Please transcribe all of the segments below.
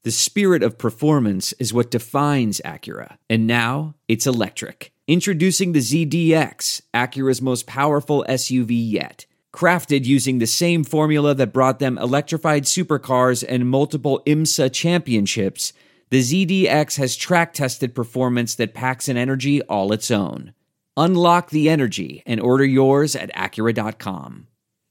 The spirit of performance is what defines Acura, and now it's electric. Introducing the ZDX, Acura's most powerful SUV yet. Crafted using the same formula that brought them electrified supercars and multiple IMSA championships, the ZDX has track-tested performance that packs an energy all its own. Unlock the energy and order yours at Acura.com.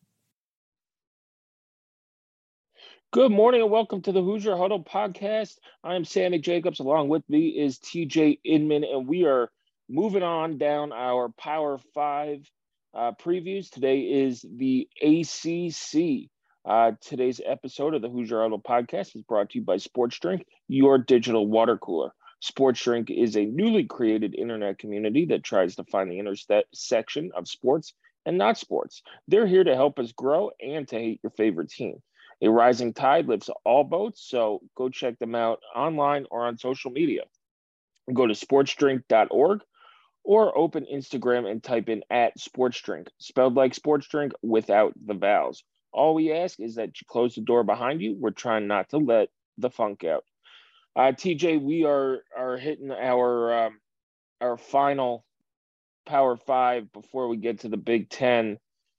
Good morning and welcome to the Hoosier Huddle podcast. I am Sammy Jacobs. Along with me is TJ Inman, and we are moving on down our Power 5 previews. Today is the ACC. Today's episode of the Hoosier Huddle podcast is brought to you by Sports Drink, your digital water cooler. Sports Drink is a newly created internet community that tries to find the intersection of sports and not sports. They're here to help us grow and to hate your favorite team. A rising tide lifts all boats, so go check them out online or on social media. Go to sportsdrink.org or open Instagram and type in @sportsdrink, spelled like sports drink without the vowels. All we ask is that you close the door behind you. We're trying not to let the funk out. TJ, we are hitting our final Power 5 before we get to the Big Ten.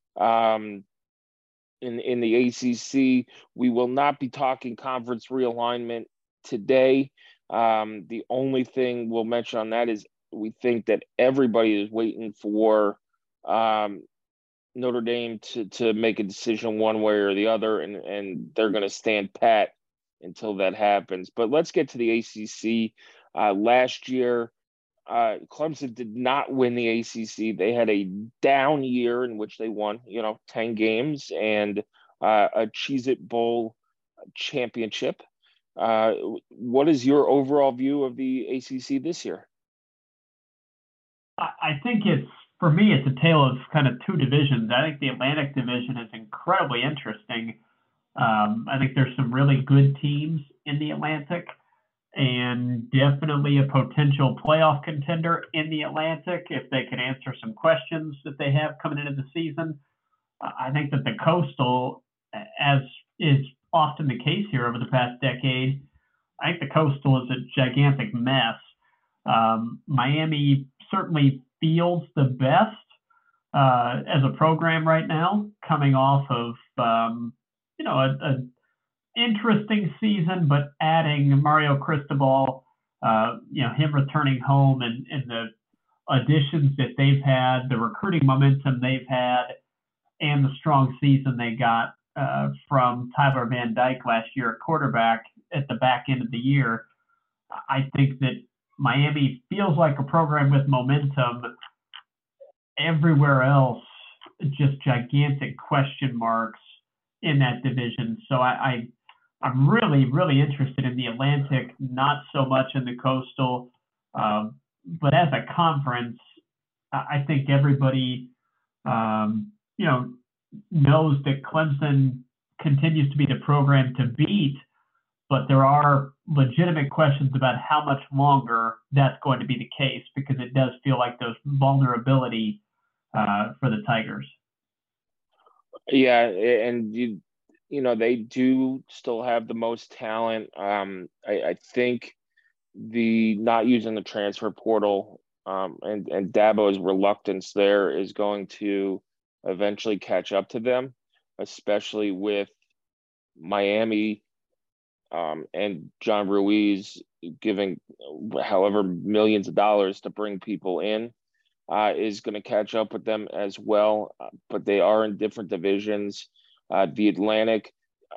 In the ACC, we will not be talking conference realignment today. The only thing we'll mention on that is we think that everybody is waiting for Notre Dame to make a decision one way or the other, and they're going to stand pat until that happens. But let's get to the ACC. Last year, Clemson did not win the ACC. They had a down year in which they won, 10 games and a Cheez-It Bowl championship. What is your overall view of the ACC this year? I think for me, it's a tale of kind of two divisions. I think the Atlantic division is incredibly interesting. I think there's some really good teams in the Atlantic, and definitely a potential playoff contender in the Atlantic if they can answer some questions that they have coming into the season. I think that the Coastal, as is often the case here over the past decade, I think the Coastal is a gigantic mess. Miami certainly feels the best as a program right now, coming off of a interesting season, but adding Mario Cristobal, him returning home and the additions that they've had, the recruiting momentum they've had, and the strong season they got from Tyler Van Dyke last year at quarterback at the back end of the year. I think that Miami feels like a program with momentum. Everywhere else, just gigantic question marks in that division. So I'm really, really interested in the Atlantic, not so much in the Coastal. But as a conference, I think everybody, knows that Clemson continues to be the program to beat, but there are legitimate questions about how much longer that's going to be the case, because it does feel like there's vulnerability for the Tigers. Yeah, and they do still have the most talent. I think the not using the transfer portal and Dabo's reluctance there is going to eventually catch up to them, especially with Miami and John Ruiz giving however millions of dollars to bring people in. Is going to catch up with them as well, but they are in different divisions. The Atlantic,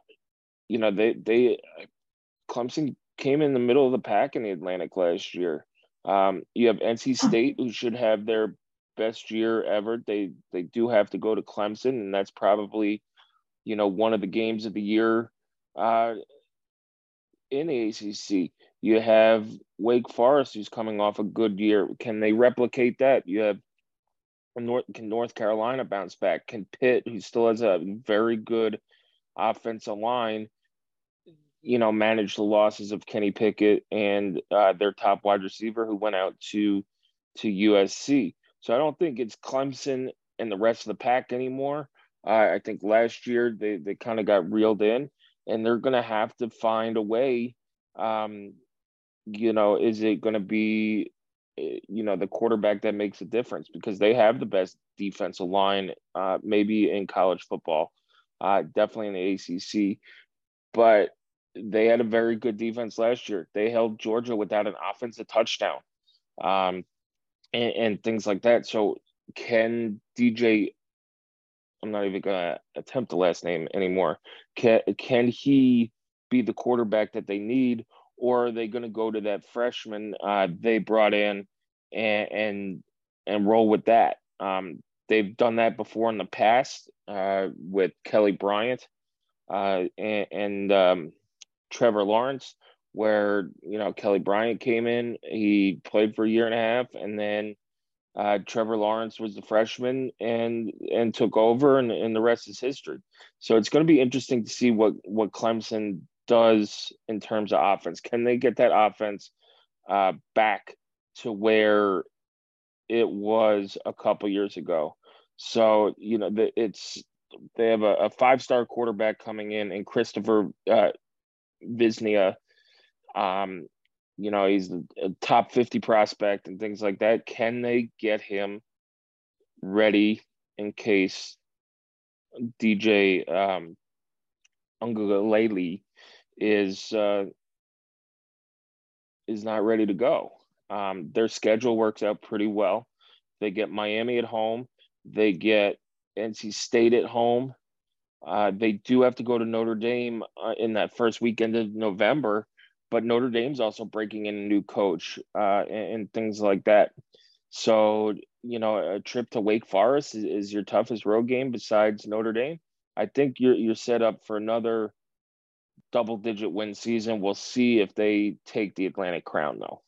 Clemson came in the middle of the pack in the Atlantic last year. You have NC State, who should have their best year ever. They do have to go to Clemson, and that's probably, one of the games of the year in the ACC. You have Wake Forest, who's coming off a good year. Can they replicate that? You have can North Carolina bounce back? Can Pitt, who still has a very good offensive line, manage the losses of Kenny Pickett and their top wide receiver who went out to USC? So I don't think it's Clemson and the rest of the pack anymore. I think last year they kind of got reeled in, and they're going to have to find a way Is it going to be, the quarterback that makes a difference? Because they have the best defensive line, maybe in college football, definitely in the ACC. But they had a very good defense last year. They held Georgia without an offensive touchdown, and things like that. So can DJ, I'm not even going to attempt the last name anymore. Can he be the quarterback that they need, or are they going to go to that freshman they brought in and roll with that? They've done that before in the past with Kelly Bryant and Trevor Lawrence, where Kelly Bryant came in, he played for a year and a half, and then Trevor Lawrence was the freshman and took over, and the rest is history. So it's going to be interesting to see what Clemson does in terms of offense. Can they get that offense back to where it was a couple years ago? So they have a 5-star quarterback coming in, and Christopher Visnia. He's a top 50 prospect and things like that. Can they get him ready in case DJ Uiagalelei is not ready to go? Their schedule works out pretty well. They get Miami at home. They get NC State at home. They do have to go to Notre Dame in that first weekend of November, but Notre Dame's also breaking in a new coach and things like that. So, a trip to Wake Forest is your toughest road game besides Notre Dame. I think you're set up for another double-digit win season. We'll see if they take the Atlantic Crown, though.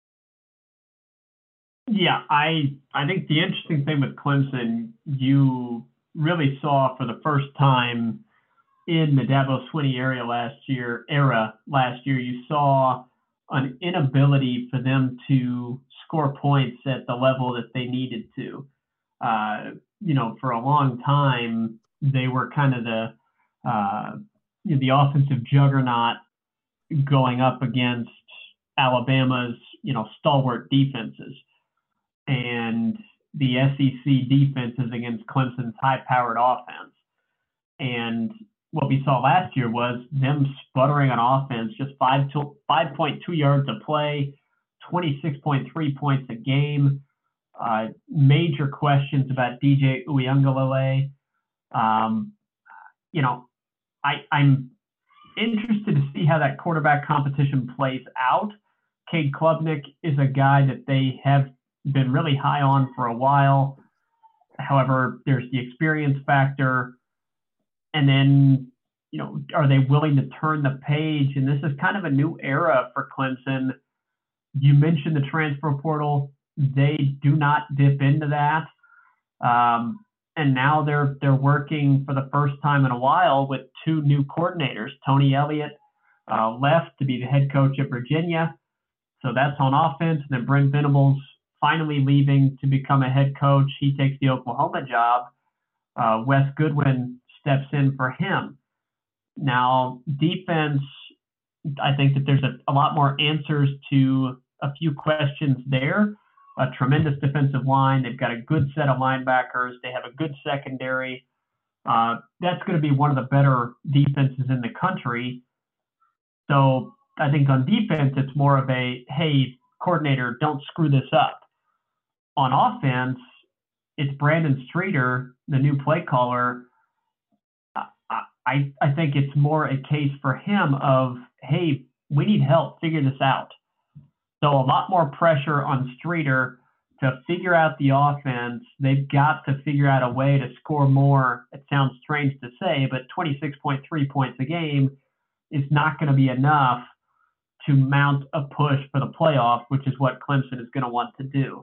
Yeah, I think the interesting thing with Clemson, you really saw for the first time in the Dabo Swinney era last year, you saw an inability for them to score points at the level that they needed to. For a long time, they were kind of the offensive juggernaut going up against Alabama's, stalwart defenses. And the SEC defenses against Clemson's high-powered offense. And what we saw last year was them sputtering on offense, just 5.2 yards a play, 26.3 points a game. Major questions about DJ Uiagalelei. I'm interested to see how that quarterback competition plays out. Cade Klubnik is a guy that they have been really high on for a while. However, there's the experience factor. And then, are they willing to turn the page? And this is kind of a new era for Clemson. You mentioned the transfer portal. They do not dip into that. And now they're working for the first time in a while with 2 new coordinators. Tony Elliott left to be the head coach at Virginia. So that's on offense. And then Brent Venables finally leaving to become a head coach. He takes the Oklahoma job. Wes Goodwin steps in for him. Now, defense, I think that there's a lot more answers to a few questions there. A tremendous defensive line. They've got a good set of linebackers. They have a good secondary. That's going to be one of the better defenses in the country. So I think on defense, it's more of a, hey, coordinator, don't screw this up. On offense, it's Brandon Streeter, the new play caller. I think it's more a case for him of, hey, we need help, figure this out. So a lot more pressure on Streeter to figure out the offense. They've got to figure out a way to score more. It sounds strange to say, but 26.3 points a game is not going to be enough to mount a push for the playoff, which is what Clemson is going to want to do.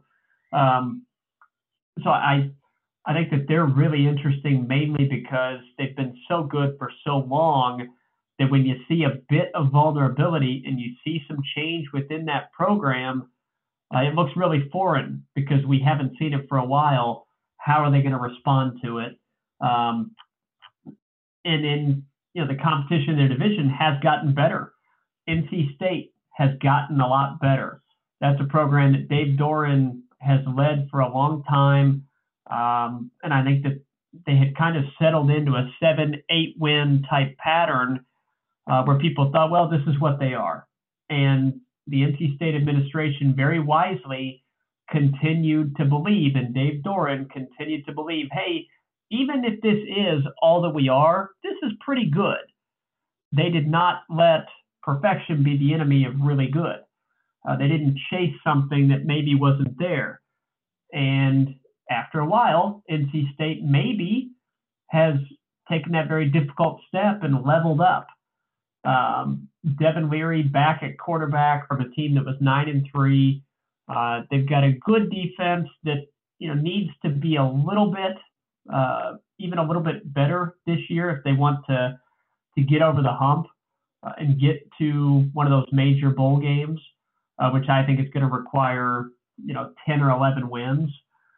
So I think that they're really interesting mainly because they've been so good for so long that when you see a bit of vulnerability and you see some change within that program, it looks really foreign because we haven't seen it for a while. How are they going to respond to it? And then, the competition in their division has gotten better. NC State has gotten a lot better. That's a program that Dave Doeren has led for a long time. And I think that they had kind of settled into a 7-8 win type pattern where people thought, well, this is what they are. And the NC State administration very wisely continued to believe, and Dave Doeren continued to believe, hey, even if this is all that we are, this is pretty good. They did not let perfection be the enemy of really good. They didn't chase something that maybe wasn't there. And after a while, NC State maybe has taken that very difficult step and leveled up. Devin Leary back at quarterback from a team that was 9-3. They've got a good defense that needs to be a little bit, even a little bit better this year if they want to get over the hump and get to one of those major bowl games, which I think is going to require 10 or 11 wins.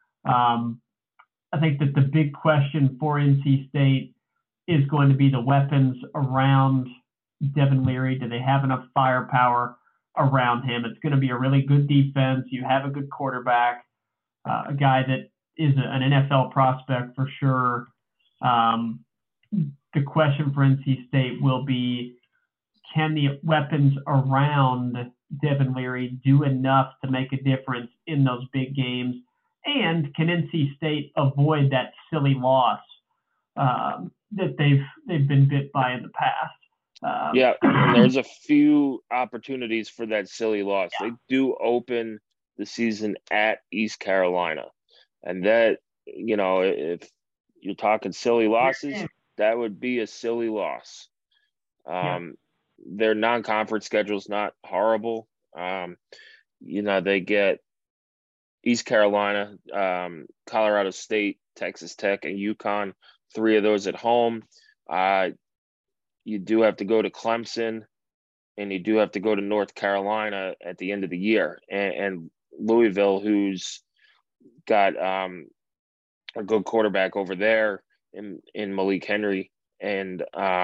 I think that the big question for NC State is going to be the weapons around Devin Leary. Do they have enough firepower around him? It's going to be a really good defense. You have a good quarterback, a guy that is an NFL prospect for sure. The question for NC State will be, can the weapons around Devin Leary do enough to make a difference in those big games? And can NC State avoid that silly loss that they've been bit by in the past? Yeah, and there's a few opportunities for that silly loss. Yeah. They do open the season at East Carolina. And that, if you're talking silly losses, that would be a silly loss. Their non-conference schedule's not horrible. They get East Carolina, Colorado State, Texas Tech, and UConn, 3 of those at home. You do have to go to Clemson, and you do have to go to North Carolina at the end of the year. And Louisville, who's got a good quarterback over there in Malik Henry. And,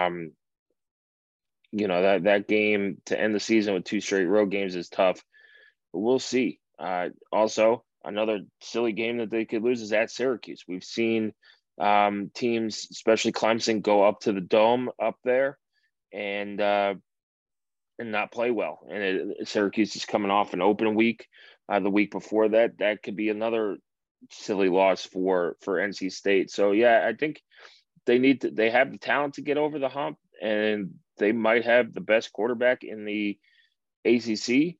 that game to end the season with 2 straight road games is tough. But we'll see. Also, another silly game that they could lose is at Syracuse. We've seen teams, especially Clemson, go up to the Dome up there and not play well. And Syracuse is coming off an open week. The week before that could be another silly loss for NC State. So yeah, I think they have the talent to get over the hump, and they might have the best quarterback in the ACC.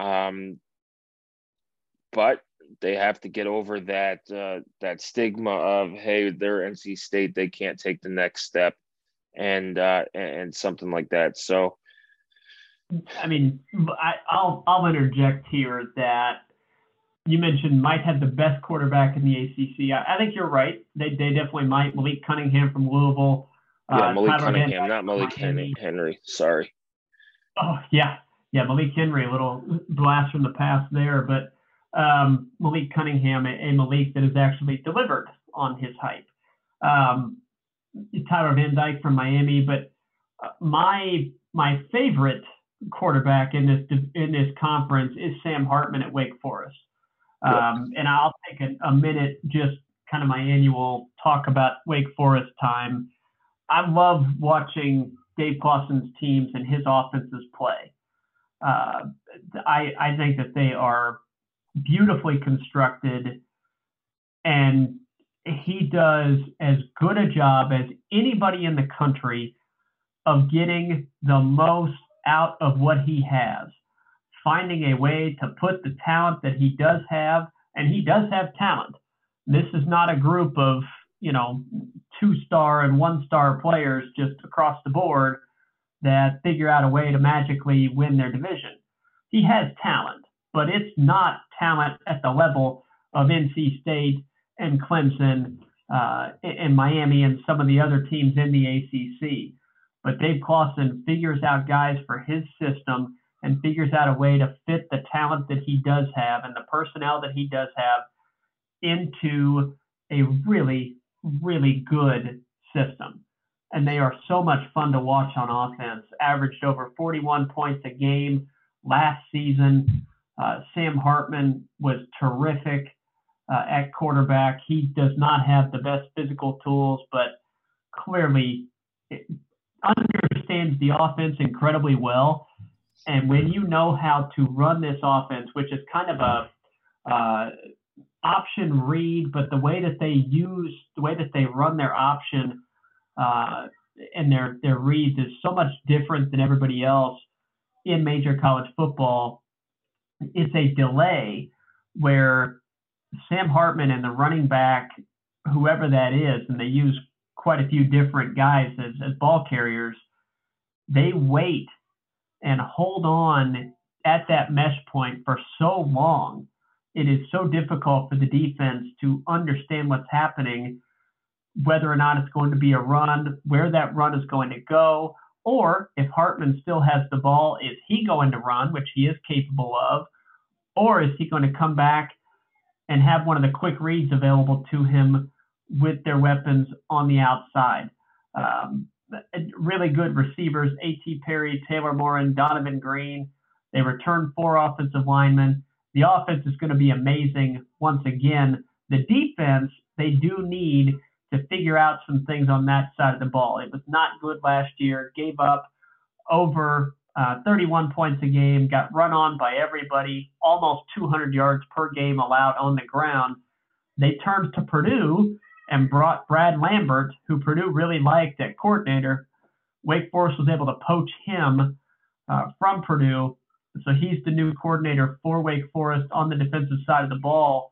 But they have to get over that stigma of, hey, they're NC State, they can't take the next step, and something like that. So, I mean, I'll interject here that you mentioned might have the best quarterback in the ACC. I think you're right. They definitely might. Malik Cunningham from Louisville. Malik Cunningham, not Malik Henry. Sorry. Oh yeah, Malik Henry. A little blast from the past there, but. Malik Cunningham, a Malik that has actually delivered on his hype. Tyler Van Dyke from Miami, but my favorite quarterback in this conference is Sam Hartman at Wake Forest. And I'll take a minute, just kind of my annual talk about Wake Forest time. I love watching Dave Clawson's teams and his offenses play. I think that they are beautifully constructed, and he does as good a job as anybody in the country of getting the most out of what he has, finding a way to put the talent that he does have, and he does have talent. This is not a group of 2-star and 1-star players just across the board that figure out a way to magically win their division. He has talent, but it's not talent at the level of NC State and Clemson and Miami and some of the other teams in the ACC. But Dave Clawson figures out guys for his system and figures out a way to fit the talent that he does have and the personnel that he does have into a really, really good system. and they are so much fun to watch on offense. Averaged over 41 points a game last season. Sam Hartman was terrific at quarterback. He does not have the best physical tools, but clearly understands the offense incredibly well. And when you know how to run this offense, which is kind of a option read, but the way that they run their option and their reads is so much different than everybody else in major college football. It's a delay where Sam Hartman and the running back, whoever that is, and they use quite a few different guys as ball carriers, they wait and hold on at that mesh point for so long. It is so difficult for the defense to understand what's happening, whether or not it's going to be a run, where that run is going to go, or if Hartman still has the ball, is he going to run, which he is capable of, or is he going to come back and have one of the quick reads available to him with their weapons on the outside? Really good receivers, A.T. Perry, Taylor Morin, Donovan Green. They return 4 offensive linemen. The offense is going to be amazing once again. The defense, they do need to figure out some things on that side of the ball. It was not good last year, gave up over 31 points a game, got run on by everybody, almost 200 yards per game allowed on the ground. They turned to Purdue and brought Brad Lambert, who Purdue really liked at coordinator. Wake Forest was able to poach him from Purdue. So he's the new coordinator for Wake Forest on the defensive side of the ball.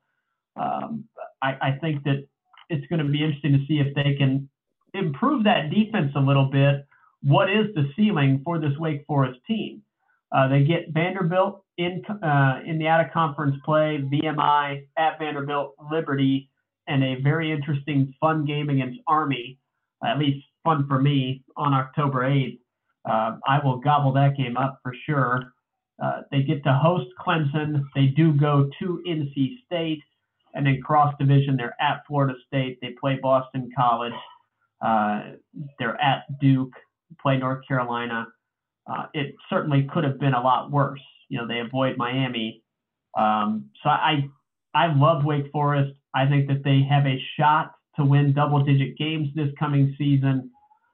I think that it's going to be interesting to see if they can improve that defense a little bit. What is the ceiling for this Wake Forest team? They get Vanderbilt in the out-of-conference play, VMI at Vanderbilt, Liberty, and a very interesting, fun game against Army, at least fun for me, on October 8th. I will gobble that game up for sure. They get to host Clemson. They do go to NC State, and then cross-division, they're at Florida State. They play Boston College. They're at Duke, play North Carolina. It certainly could have been a lot worse. They avoid Miami. So I love Wake Forest. I think that they have a shot to win double-digit games this coming season,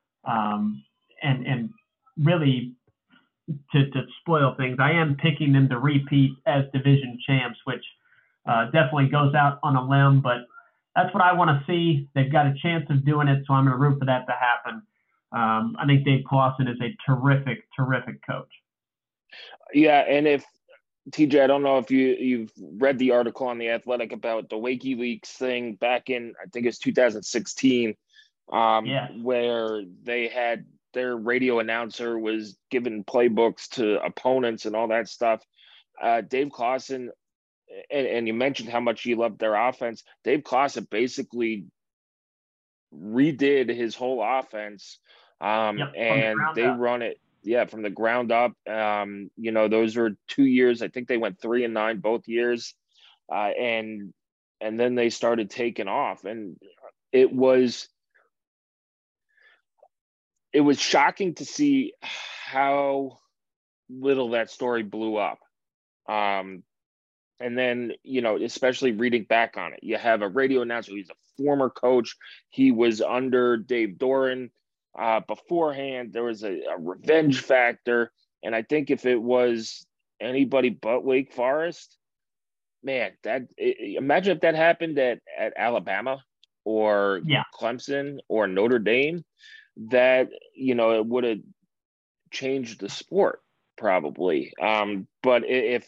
and really to spoil things, I am picking them to repeat as division champs, which definitely goes out on a limb, but that's what I want to see. They've got a chance of doing it, so I'm going to root for that to happen. I think Dave Clawson is a terrific, terrific coach. Yeah, and if TJ, I don't know if you've read the article on The Athletic about the WikiLeaks thing back in, I think it's 2016, where they had their radio announcer was giving playbooks to opponents and all that stuff. Dave Clawson, and you mentioned how much you loved their offense. Dave Clawson basically redid his whole offense, and they run it. Yeah, from the ground up. Those were 2 years. I think they went 3-9 both years, and then they started taking off, and it was shocking to see how little that story blew up. And then, especially reading back on it, you have a radio announcer. He's a former coach. He was under Dave Doran. Beforehand, there was a revenge factor. And I think if it was anybody but Wake Forest, man, imagine if that happened at Alabama or Clemson or Notre Dame, that, it would have changed the sport probably. But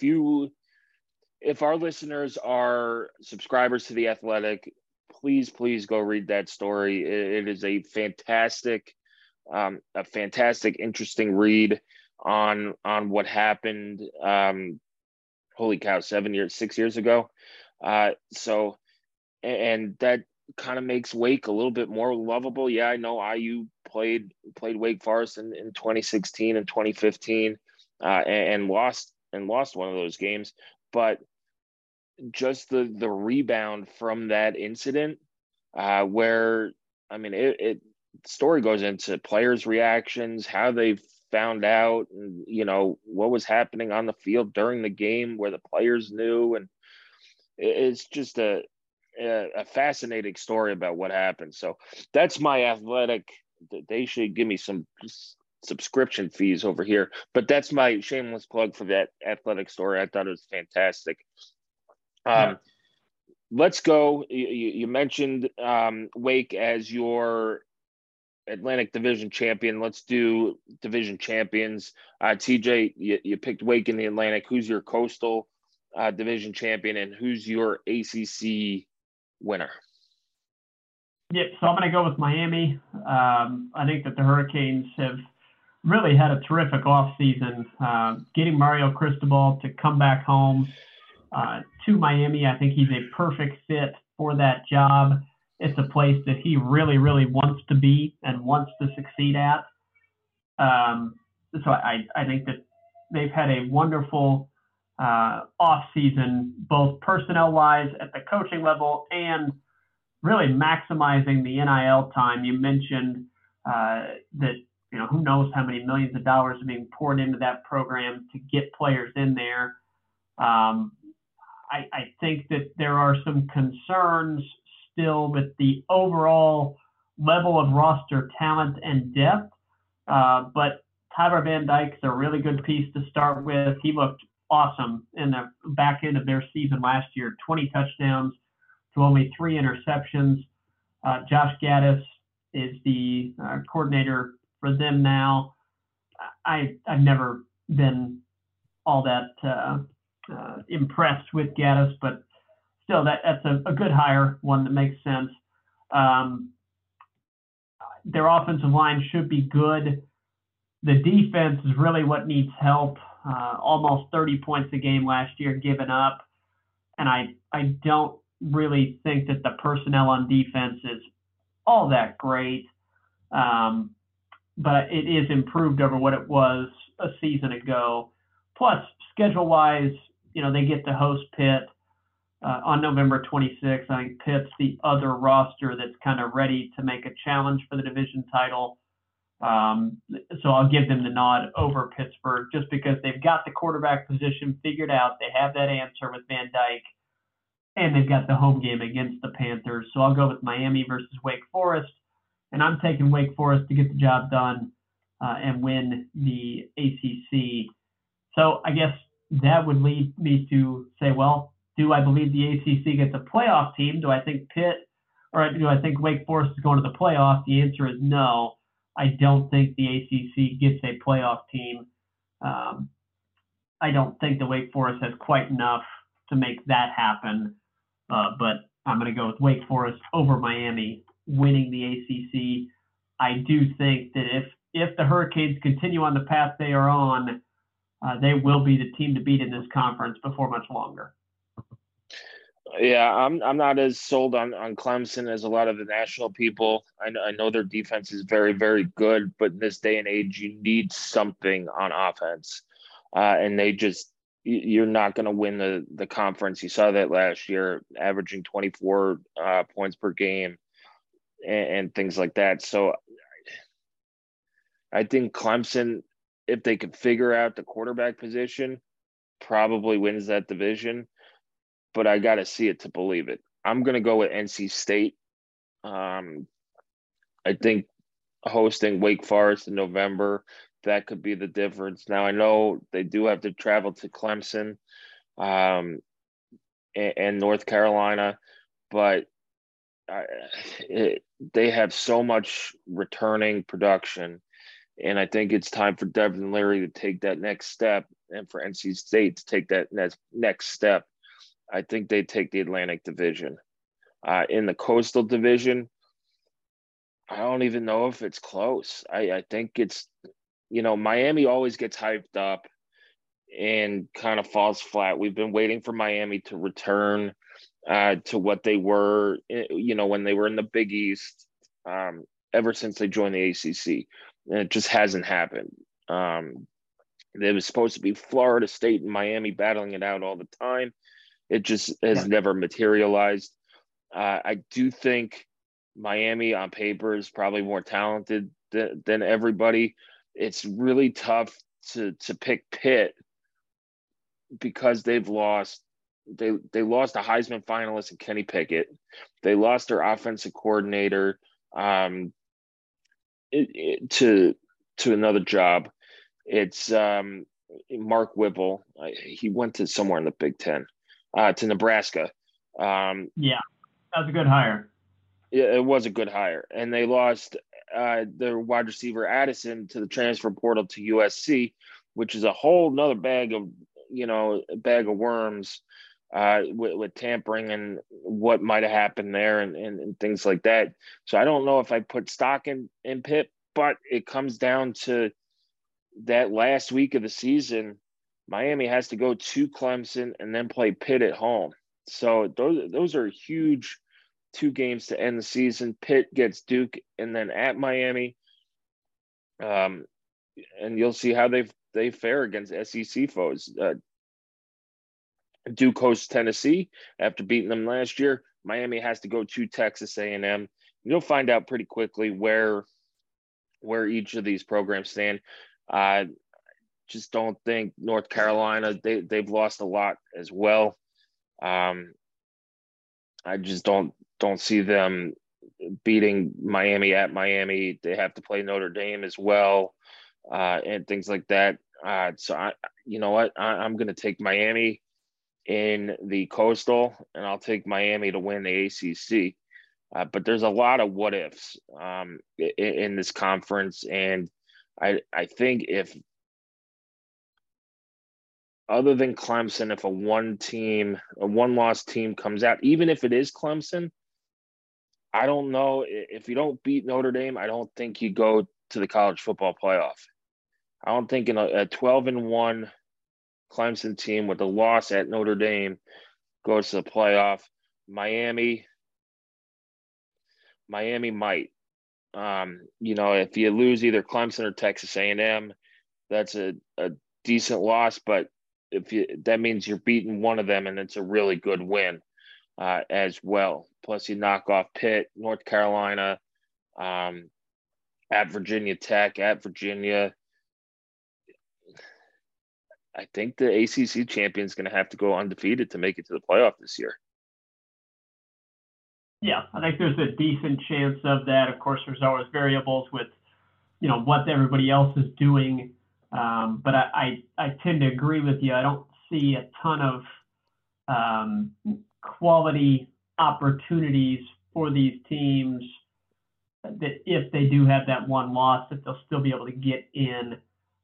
if our listeners are subscribers to The Athletic, please go read that story. It is a fantastic, interesting read on what happened. Holy cow, 6 years ago. So, and that kind of makes Wake a little bit more lovable. Yeah, I know IU played Wake Forest in 2016 and 2015, and lost one of those games, but just the rebound from that incident, where, I mean, the story goes into players' reactions, how they found out, and what was happening on the field during the game where the players knew, and it's just a fascinating story about what happened. So that's my Athletic. They should give me some subscription fees over here, but that's my shameless plug for that Athletic story. I thought it was fantastic. Let's go. You mentioned Wake as your Atlantic Division champion. Let's do division champions. TJ, you picked Wake in the Atlantic. Who's your Coastal Division champion, and who's your ACC winner? Yeah, so I'm going to go with Miami. I think that the Hurricanes have really had a terrific offseason. Getting Mario Cristobal to come back home to Miami, I think he's a perfect fit for that job. It's a place that he really, really wants to be and wants to succeed at. So I think that they've had a wonderful offseason, both personnel-wise at the coaching level and really maximizing the NIL time. You mentioned that, who knows how many millions of dollars are being poured into that program to get players in there. I think that there are some concerns still with the overall level of roster talent and depth. But Tyler Van Dyke's a really good piece to start with. He looked awesome in the back end of their season last year, 20 touchdowns to only 3 interceptions. Josh Gaddis is the coordinator for them now. I've never been all that impressed with Gaddis, but still, that's a good hire, one that makes sense. Their offensive line should be good. The defense is really what needs help. Almost 30 points a game last year given up. And I don't really think that the personnel on defense is all that great. But it is improved over what it was a season ago. Plus, schedule-wise, they get to host Pitt on November 26th. I think Pitt's the other roster that's kind of ready to make a challenge for the division title. So I'll give them the nod over Pittsburgh just because they've got the quarterback position figured out. They have that answer with Van Dyke, and they've got the home game against the Panthers. So I'll go with Miami versus Wake Forest, and I'm taking Wake Forest to get the job done and win the ACC. So I guess that would lead me to say, well, do I believe the ACC gets a playoff team? Do I think Pitt, or do I think Wake Forest is going to the playoff? The answer is no. I don't think the ACC gets a playoff team. I don't think the Wake Forest has quite enough to make that happen. But I'm going to go with Wake Forest over Miami winning the ACC. I do think that if the Hurricanes continue on the path they are on, they will be the team to beat in this conference before much longer. Yeah, I'm not as sold on Clemson as a lot of the national people. I know their defense is very, very good, but in this day and age, you need something on offense. And you're not going to win the conference. You saw that last year, averaging 24 points per game and things like that. So I think Clemson, if they could figure out the quarterback position, probably wins that division. But I got to see it to believe it. I'm going to go with NC State. I think hosting Wake Forest in November, that could be the difference. Now, I know they do have to travel to Clemson and North Carolina, but they have so much returning production. And I think it's time for Devin Leary to take that next step and for NC State to take that next step. I think they take the Atlantic Division. In the Coastal Division, I don't even know if it's close. I think it's, Miami always gets hyped up and kind of falls flat. We've been waiting for Miami to return to what they were, when they were in the Big East ever since they joined the ACC. And it just hasn't happened. It was supposed to be Florida State and Miami battling it out all the time. It just has never materialized. I do think Miami on paper is probably more talented than everybody. It's really tough to pick Pitt because they've lost. They lost a Heisman finalist in Kenny Pickett. They lost their offensive coordinator to another job. It's Mark Whipple. He went to somewhere in the Big Ten, to Nebraska. Yeah, that's a good hire. It was a good hire, and they lost their wide receiver Addison to the transfer portal to USC, which is a whole nother bag of worms with tampering and what might have happened there and things like that. So I don't know if I put stock in Pitt, but it comes down to that last week of the season. Miami has to go to Clemson and then play Pitt at home. So those are huge 2 games to end the season. Pitt gets Duke and then at Miami. And you'll see how they fare against SEC foes. Duke hosts Tennessee after beating them last year. Miami has to go to Texas A&M. You'll find out pretty quickly where each of these programs stand. Just don't think North Carolina, they've lost a lot as well. I just don't see them beating Miami at Miami. They have to play Notre Dame as well, and things like that. So you know what? I'm going to take Miami in the Coastal, and I'll take Miami to win the ACC. But there's a lot of what ifs in this conference, and I think if other than Clemson, if a one-loss team comes out, even if it is Clemson, I don't know. If you don't beat Notre Dame, I don't think you go to the college football playoff. I don't think in a 12-1 Clemson team with a loss at Notre Dame goes to the playoff. Miami might. If you lose either Clemson or Texas A&M, that's a decent loss, but that means you're beating one of them, and it's a really good win as well. Plus, you knock off Pitt, North Carolina, at Virginia Tech, at Virginia. I think the ACC champion is going to have to go undefeated to make it to the playoff this year. Yeah, I think there's a decent chance of that. Of course, there's always variables with, what everybody else is doing. But I tend to agree with you. I don't see a ton of quality opportunities for these teams that if they do have that one loss, that they'll still be able to get in.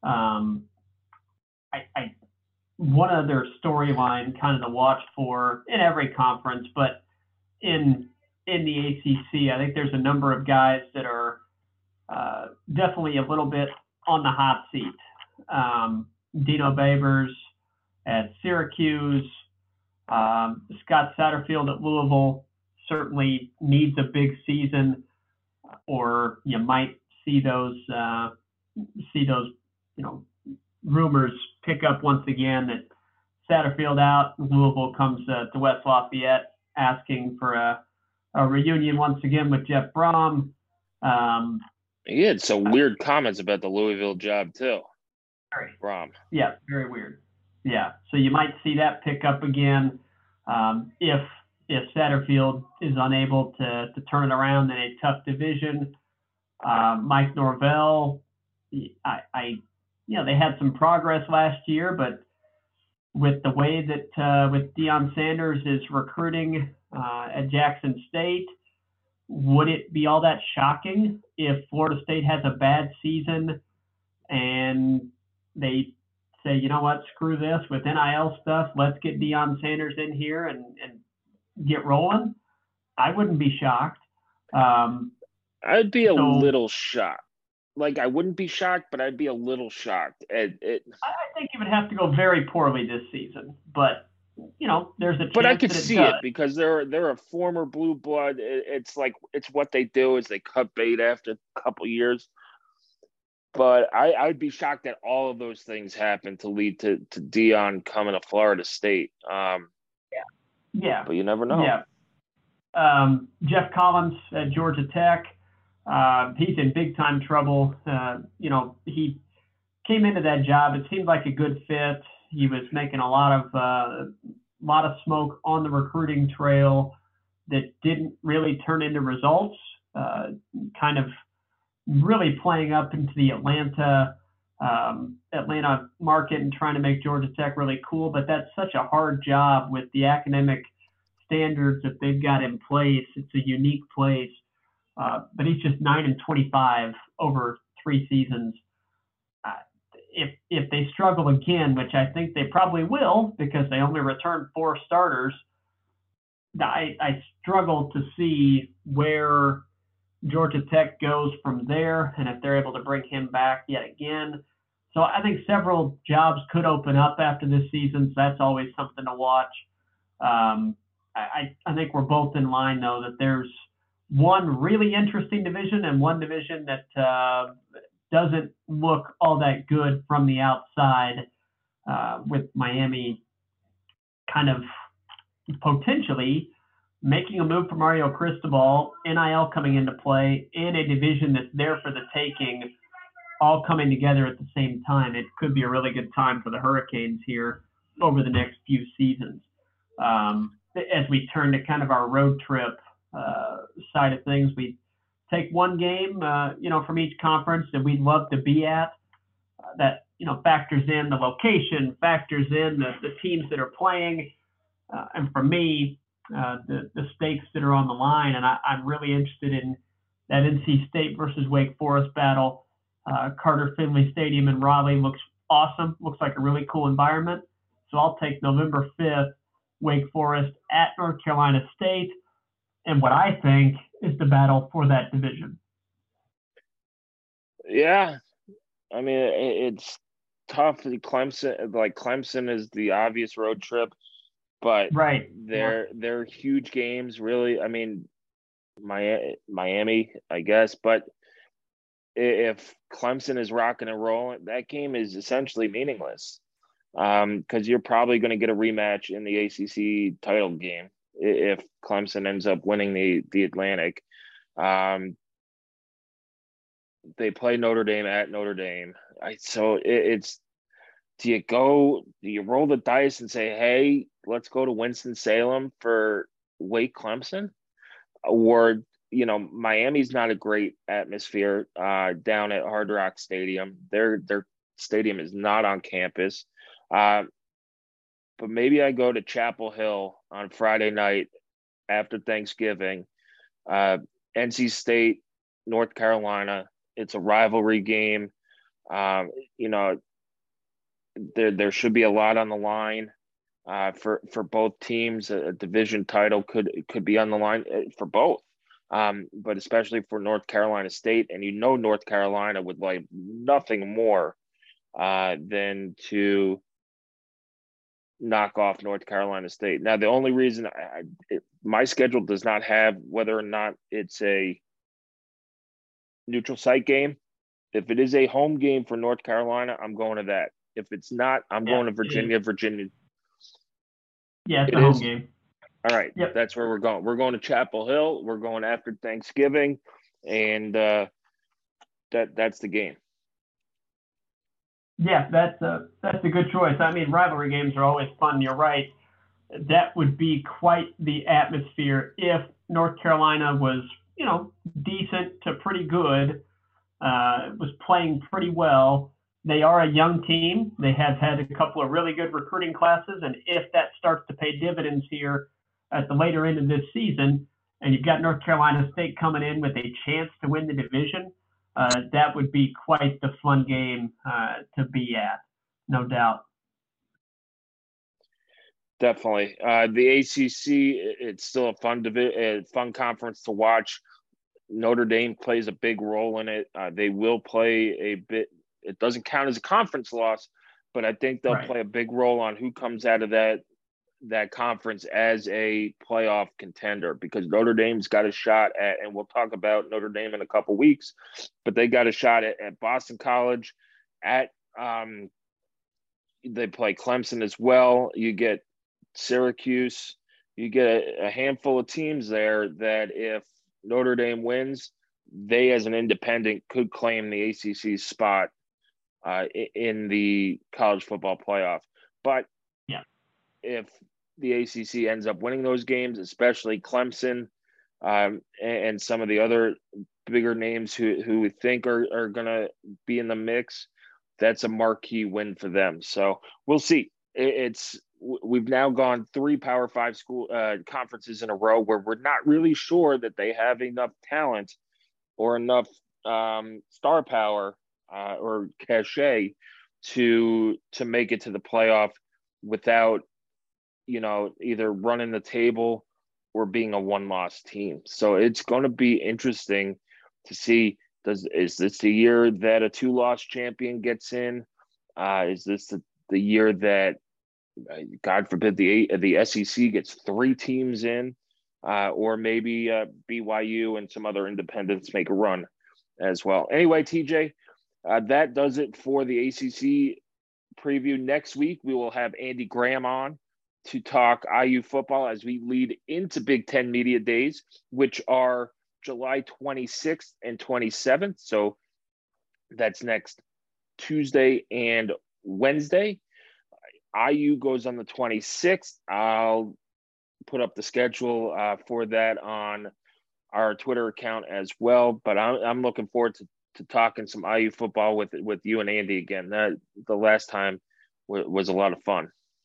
One other storyline kind of to watch for in every conference, but in the ACC, I think there's a number of guys that are definitely a little bit on the hot seat. Dino Babers at Syracuse, Scott Satterfield at Louisville certainly needs a big season, or you might see those rumors pick up once again that Satterfield out, Louisville comes to West Lafayette asking for a reunion once again with Jeff Brom. He had some weird comments about the Louisville job too. Brom. Yeah, very weird. Yeah, so you might see that pick up again if Satterfield is unable to turn it around in a tough division. Mike Norvell, they had some progress last year, but with the way that with Deion Sanders is recruiting at Jackson State, would it be all that shocking if Florida State has a bad season and they say, you know what, screw this with NIL stuff, let's get Deion Sanders in here and get rolling? I wouldn't be shocked. I'd be a little shocked. Like, I wouldn't be shocked, but I'd be a little shocked. I think it would have to go very poorly this season, but there's a chance. But I could see it because they're a former blue blood. It's like it's what they do is they cut bait after a couple years. But I'd be shocked that all of those things happen to lead to Deion coming to Florida State. Yeah. But you never know. Yeah. Jeff Collins at Georgia Tech. He's in big time trouble. He came into that job. It seemed like a good fit. He was making a lot of smoke on the recruiting trail that didn't really turn into results. Kind of really playing up into the Atlanta market and trying to make Georgia Tech really cool. But that's such a hard job with the academic standards that they've got in place. It's a unique place. But he's just 9-25 over 3 seasons. If they struggle again, which I think they probably will because they only returned 4 starters, I struggle to see where Georgia Tech goes from there and if they're able to bring him back yet again. So I think several jobs could open up after this season, so that's always something to watch. I think we're both in line, though, that there's one really interesting division and one division that doesn't look all that good from the outside, with Miami kind of potentially making a move for Mario Cristobal, NIL coming into play, in a division that's there for the taking, all coming together at the same time. It could be a really good time for the Hurricanes here over the next few seasons. As we turn to kind of our road trip side of things, we take one game, from each conference that we'd love to be at. That factors in the location, factors in the teams that are playing, and for me, the stakes that are on the line. And I'm really interested in that NC State versus Wake Forest battle. Carter Finley Stadium in Raleigh looks awesome. Looks like a really cool environment. So I'll take November 5th, Wake Forest at North Carolina State, and what I think is the battle for that division. Yeah. I mean, it's tough. Clemson is the obvious road trip, but right. They're huge games, really. I mean, Miami, I guess, but if Clemson is rocking and rolling, that game is essentially meaningless, because you're probably going to get a rematch in the ACC title game if Clemson ends up winning the Atlantic. They play Notre Dame at Notre Dame. Do you roll the dice and say, hey, let's go to Winston-Salem for Wake Clemson? Or, Miami's not a great atmosphere down at Hard Rock Stadium. Their stadium is not on campus. But maybe I go to Chapel Hill on Friday night after Thanksgiving. NC State, North Carolina. It's a rivalry game. There should be a lot on the line for both teams. A division title could be on the line for both, but especially for North Carolina State. And North Carolina would like nothing more than to knock off North Carolina State. Now, the only reason my schedule does not have whether or not it's a neutral site game. If it is a home game for North Carolina, I'm going to that. If it's not, I'm going to Virginia. Yeah, it's a home game. All right. Yep. That's where we're going. We're going to Chapel Hill. We're going after Thanksgiving, and that's the game. Yeah, that's a good choice. I mean, rivalry games are always fun. You're right. That would be quite the atmosphere if North Carolina was, decent to pretty good, was playing pretty well. They are a young team. They have had a couple of really good recruiting classes, and if that starts to pay dividends here at the later end of this season, and you've got North Carolina State coming in with a chance to win the division, that would be quite the fun game to be at, no doubt. Definitely. The ACC, it's still a fun conference to watch. Notre Dame plays a big role in it. They will play a bit. It doesn't count as a conference loss, but I think they'll play a big role on who comes out of that conference as a playoff contender, because Notre Dame's got a shot at, and we'll talk about Notre Dame in a couple weeks, but they got a shot at Boston College. They play Clemson as well. You get Syracuse, you get a handful of teams there that if Notre Dame wins, they as an independent could claim the ACC spot in the college football playoff. But if the ACC ends up winning those games, especially Clemson and some of the other bigger names who we think are going to be in the mix, that's a marquee win for them. So we'll see. We've now gone 3 Power 5 school conferences in a row where we're not really sure that they have enough talent or enough star power or cachet to make it to the playoff without, either running the table or being a one-loss team. So it's going to be interesting to see, is this the year that a 2-loss champion gets in? Is this the year that, God forbid, the SEC gets 3 teams in? Or maybe BYU and some other independents make a run as well. Anyway, TJ, that does it for the ACC preview. Next week, we will have Andy Graham on to talk IU football as we lead into Big Ten Media Days, which are July 26th and 27th. So that's next Tuesday and Wednesday. IU goes on the 26th. I'll put up the schedule for that on our Twitter account as well. But I'm looking forward to talking some IU football with you and Andy again. The last time was a lot of fun.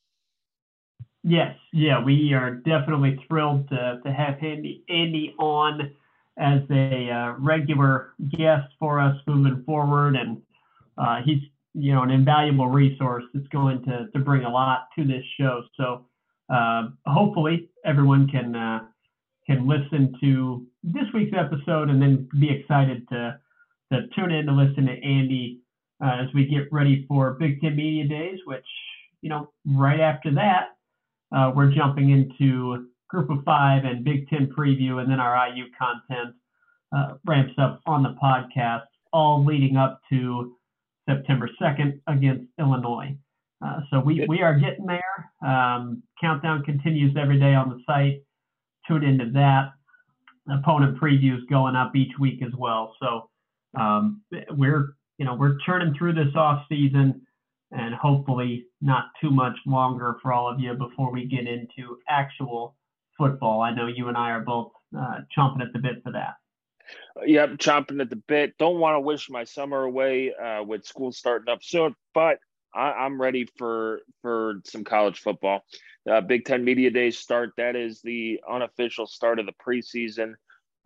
Yes, yeah, we are definitely thrilled to have Andy on as a regular guest for us moving forward, and he's an invaluable resource that's going to bring a lot to this show. So hopefully everyone can listen to this week's episode and then be excited to tune in to listen to Andy as we get ready for Big Ten Media Days, which right after that. We're jumping into Group of 5 and Big Ten preview, and then our IU content ramps up on the podcast, all leading up to September 2nd against Illinois. So we are getting there. Countdown continues every day on the site. Tune into that. Opponent previews going up each week as well. So we're churning through this off season, and hopefully not too much longer for all of you before we get into actual football. I know you and I are both chomping at the bit for that. Yep, chomping at the bit. Don't want to wish my summer away with school starting up soon, but I'm ready for some college football. Big Ten Media Days start. That is the unofficial start of the preseason,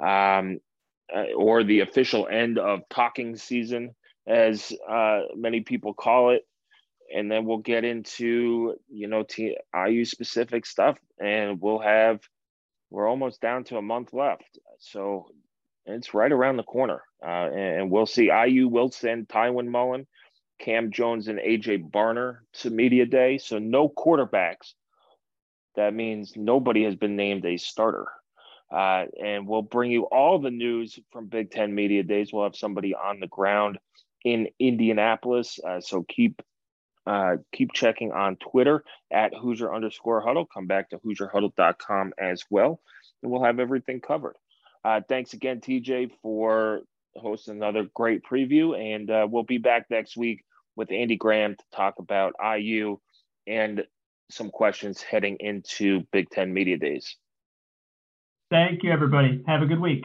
or the official end of talking season, as many people call it. And then we'll get into, IU specific stuff, and we're almost down to a month left. So it's right around the corner. And we'll see. IU will send Tywin Mullen, Cam Jones, and AJ Barner to Media Day. So no quarterbacks. That means nobody has been named a starter. And we'll bring you all the news from Big Ten Media Days. We'll have somebody on the ground in Indianapolis. So keep checking on Twitter at Hoosier_Huddle. Come back to HoosierHuddle.com as well, and we'll have everything covered. Thanks again, TJ, for hosting another great preview, and we'll be back next week with Andy Graham to talk about IU and some questions heading into Big Ten Media Days. Thank you, everybody. Have a good week.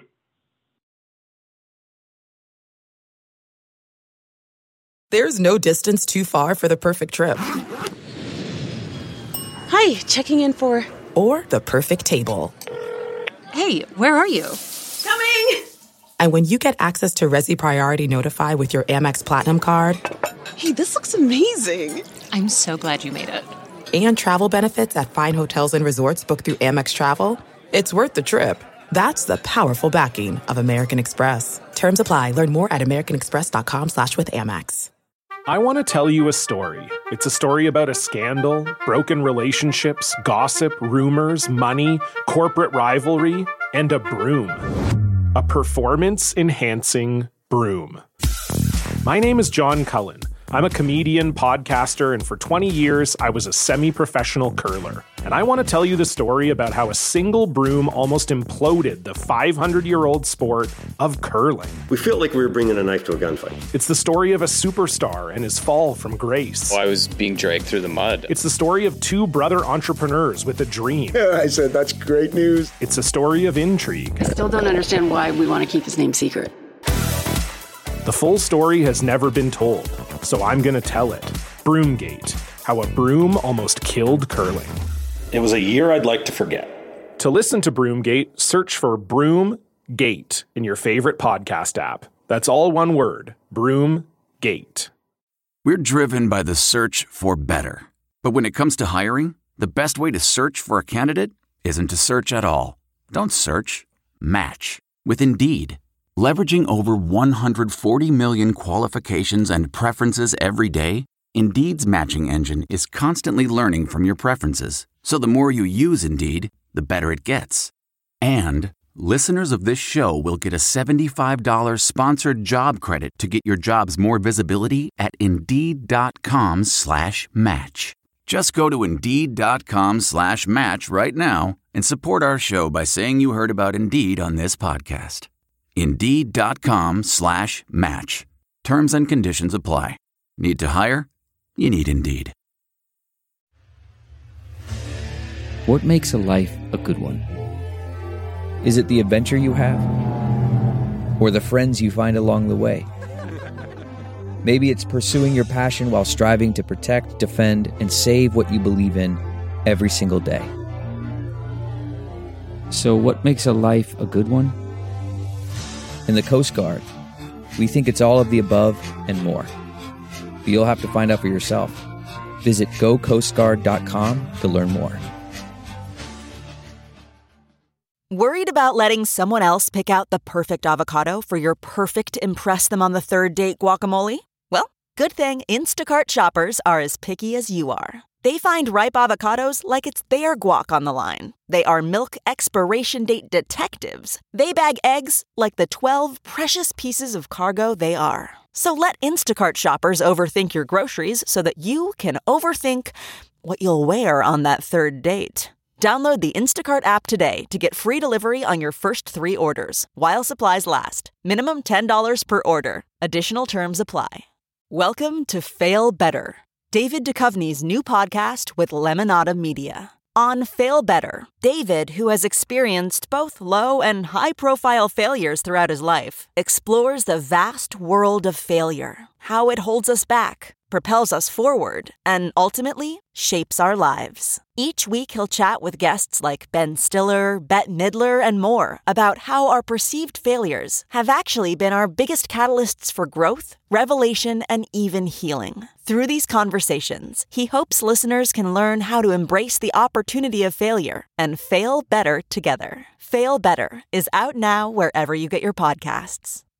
There's no distance too far for the perfect trip. Hi, checking in for... Or the perfect table. Hey, where are you? Coming! And when you get access to Resi Priority Notify with your Amex Platinum card... Hey, this looks amazing. I'm so glad you made it. And travel benefits at fine hotels and resorts booked through Amex Travel, it's worth the trip. That's the powerful backing of American Express. Terms apply. Learn more at americanexpress.com/withAmex. I want to tell you a story. It's a story about a scandal, broken relationships, gossip, rumors, money, corporate rivalry, and a broom. A performance-enhancing broom. My name is John Cullen. I'm a comedian, podcaster, and for 20 years, I was a semi-professional curler. And I want to tell you the story about how a single broom almost imploded the 500-year-old sport of curling. We felt like we were bringing a knife to a gunfight. It's the story of a superstar and his fall from grace. Well, I was being dragged through the mud. It's the story of two brother entrepreneurs with a dream. I said, that's great news. It's a story of intrigue. I still don't understand why we want to keep his name secret. The full story has never been told, so I'm going to tell it. Broomgate, how a broom almost killed curling. It was a year I'd like to forget. To listen to Broomgate, search for Broomgate in your favorite podcast app. That's all one word, Broomgate. We're driven by the search for better. But when it comes to hiring, the best way to search for a candidate isn't to search at all. Don't search, match with Indeed. Leveraging over 140 million qualifications and preferences every day, Indeed's matching engine is constantly learning from your preferences. So the more you use Indeed, the better it gets. And listeners of this show will get a $75 sponsored job credit to get your jobs more visibility at Indeed.com/match. Just go to Indeed.com/match right now and support our show by saying you heard about Indeed on this podcast. Indeed.com/match. Terms and conditions apply. Need to hire? You need Indeed. What makes a life a good one? Is it the adventure you have? Or the friends you find along the way? Maybe it's pursuing your passion while striving to protect, defend, and save what you believe in every single day. So what makes a life a good one? In the Coast Guard, we think it's all of the above and more. But you'll have to find out for yourself. Visit gocoastguard.com to learn more. Worried about letting someone else pick out the perfect avocado for your perfect impress them on the third date guacamole? Well, good thing Instacart shoppers are as picky as you are. They find ripe avocados like it's their guac on the line. They are milk expiration date detectives. They bag eggs like the 12 precious pieces of cargo they are. So let Instacart shoppers overthink your groceries so that you can overthink what you'll wear on that third date. Download the Instacart app today to get free delivery on your first 3 orders, while supplies last. Minimum $10 per order. Additional terms apply. Welcome to Fail Better, David Duchovny's new podcast with Lemonada Media. On Fail Better, David, who has experienced both low and high-profile failures throughout his life, explores the vast world of failure, how it holds us back, propels us forward, and ultimately shapes our lives. Each week he'll chat with guests like Ben Stiller, Bette Midler, and more about how our perceived failures have actually been our biggest catalysts for growth, revelation, and even healing. Through these conversations, he hopes listeners can learn how to embrace the opportunity of failure and fail better together. Fail Better is out now wherever you get your podcasts.